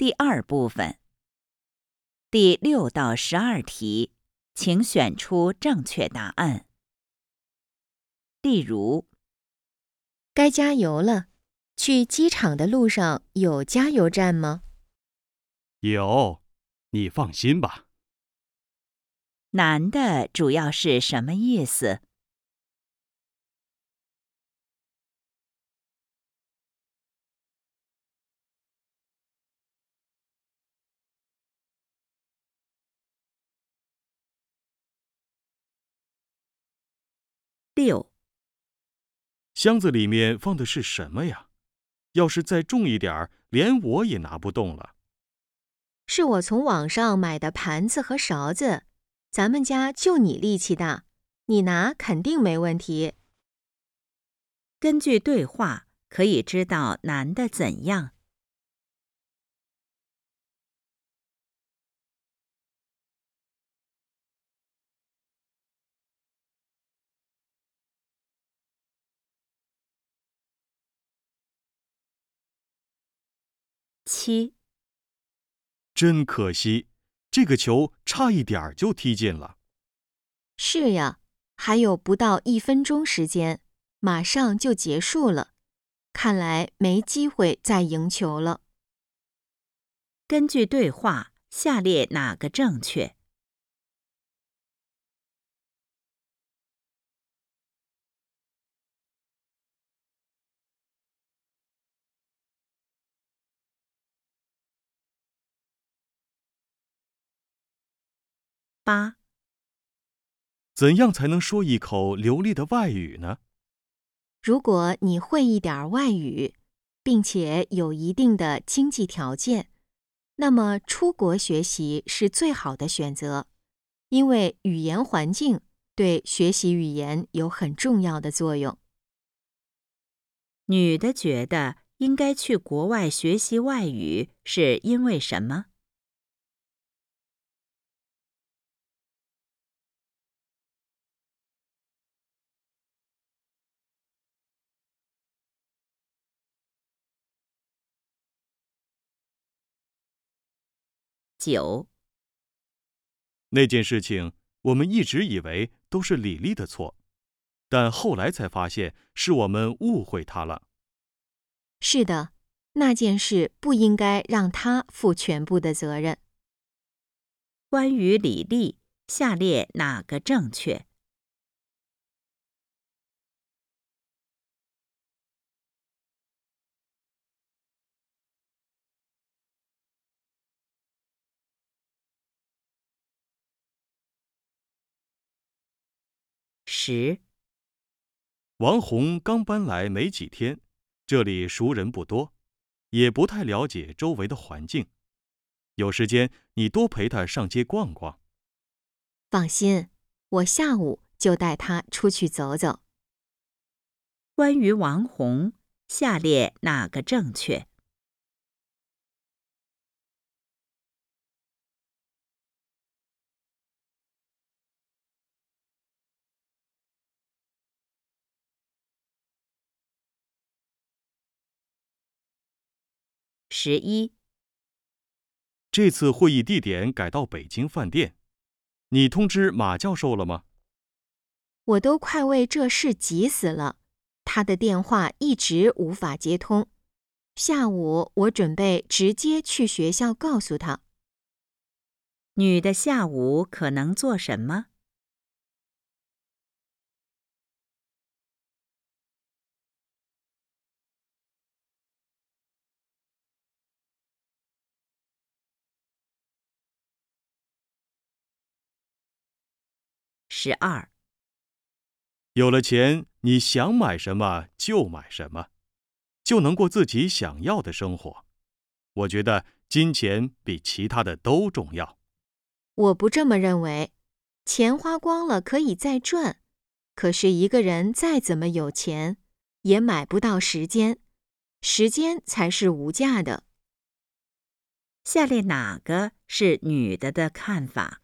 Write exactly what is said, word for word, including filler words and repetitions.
第二部分，第六到十二题，请选出正确答案。例如， 该加油了。去机场的路上有加油站吗？ 有，你放心吧。 男的主要是什么意思？六， 箱子里面放的是什么呀？要是再重一点儿，连我也拿不动了。 是我从网上买的盘子和勺子，咱们家就你力气大，你拿肯定没问题。 根据对话，可以知道男的怎样。七， 真可惜，这个球差一点儿就踢进了。 是呀，还有不到一分钟时间，马上就结束了，看来没机会再赢球了。 根据对话，下列哪个正确？八， 怎样才能说一口流利的外语呢？ 如果你会一点外语，并且有一定的经济条件，那么出国学习是最好的选择，因为语言环境对学习语言有很重要的作用。 女的觉得应该去国外学习外语，是因为什么？九， 那件事情我们一直以为都是李丽的错，但后来才发现是我们误会她了。 是的，那件事不应该让她负全部的责任。 关于李丽，下列哪个正确？十， 王红刚搬来没几天，这里熟人不多，也不太了解周围的环境。有时间你多陪她上街逛逛。 放心，我下午就带她出去走走。 关于王红，下列哪个正确？十一， 这次会议地点改到北京饭店，你通知马教授了吗？ 我都快为这事急死了，他的电话一直无法接通。下午我准备直接去学校告诉他。 女的下午可能做什么？十二， 有了钱，你想买什么就买什么，就能过自己想要的生活。我觉得金钱比其他的都重要。 我不这么认为，钱花光了可以再赚，可是一个人再怎么有钱，也买不到时间，时间才是无价的。 下列哪个是女的的看法？